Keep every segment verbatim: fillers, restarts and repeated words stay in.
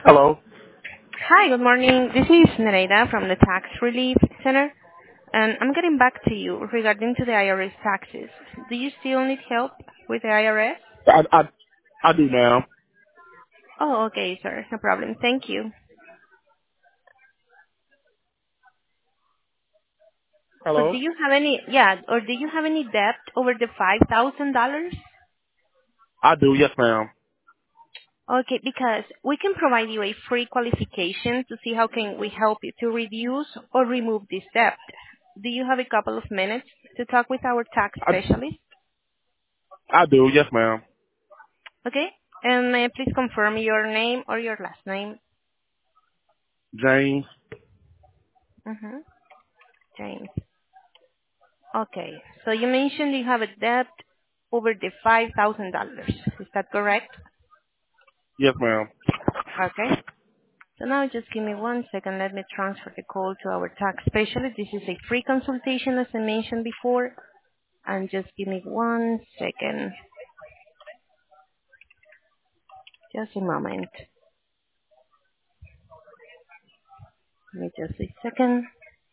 Hello. Hi, good morning. This is Nereida from the Tax Relief Center, and I'm getting back to you regarding to the I R S taxes. Do you still need help with the I R S? I I I do now. Oh, okay, sir. No problem. Thank you. So do Hello. you have any, yeah, or do you have any debt over the five thousand dollars? I do. Yes, ma'am. Okay, because we can provide you a free qualification to see how can we help you to reduce or remove this debt. Do you have a couple of minutes to talk with our tax I specialist? I do. Yes, ma'am. Okay. And may I please confirm your name or your last name? James. Mm-hmm. James. Okay. So you mentioned you have a debt over the five thousand dollars. Is that correct? Yes, ma'am. Okay. So now just give me one second. Let me transfer the call to our tax specialist. This is a free consultation, as I mentioned before. And just give me one second. Just a moment. Give me just a second.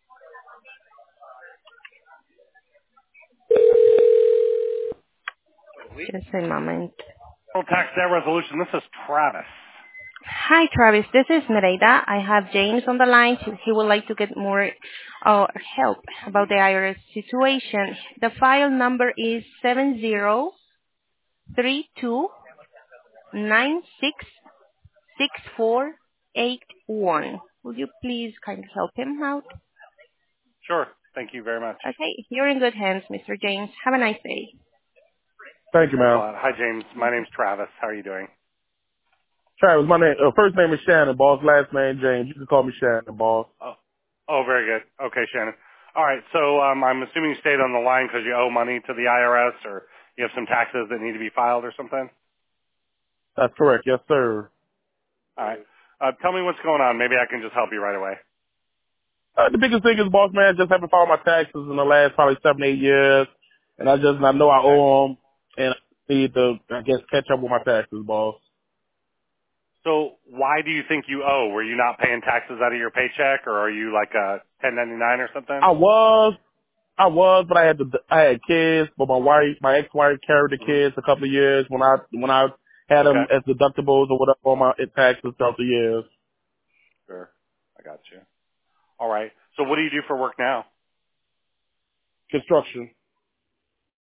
Just a moment. Federal Tax Debt Resolution. This is Travis. Hi, Travis. This is Nereida. I have James on the line. He he would like to get more uh, help about the I R S situation. The file number is seven zero three two nine six six four eight one. Would you please kind of help him out? Sure. Thank you very much. Okay, you're in good hands, Mister James. Have a nice day. Thank you, Thanks a ma'am. lot. Hi, James. My name's Travis. How are you doing? Travis, my name. Uh, first name is Shannon, boss. Last name James. You can call me Shannon, boss. Oh, oh, very good. Okay, Shannon. All right. So um, I'm assuming you stayed on the line because you owe money to the I R S, or you have some taxes that need to be filed or something. That's correct. Yes, sir. All right. Uh, tell me what's going on. Maybe I can just help you right away. Uh, the biggest thing is, boss man, just haven't filed my taxes in the last probably seven, eight years, and I just I know I Okay. owe them, and I need to I guess catch up with my taxes, boss. So why do you think you owe? Were you not paying taxes out of your paycheck, or are you like a ten ninety-nine or something? I was. I was, but I had to, I had kids, but my wife, my ex-wife carried the hmm kids a couple of years when I, when I had Okay. them as deductibles or whatever on my taxes throughout the years. Sure. I got you. All right. So what do you do for work now? Construction.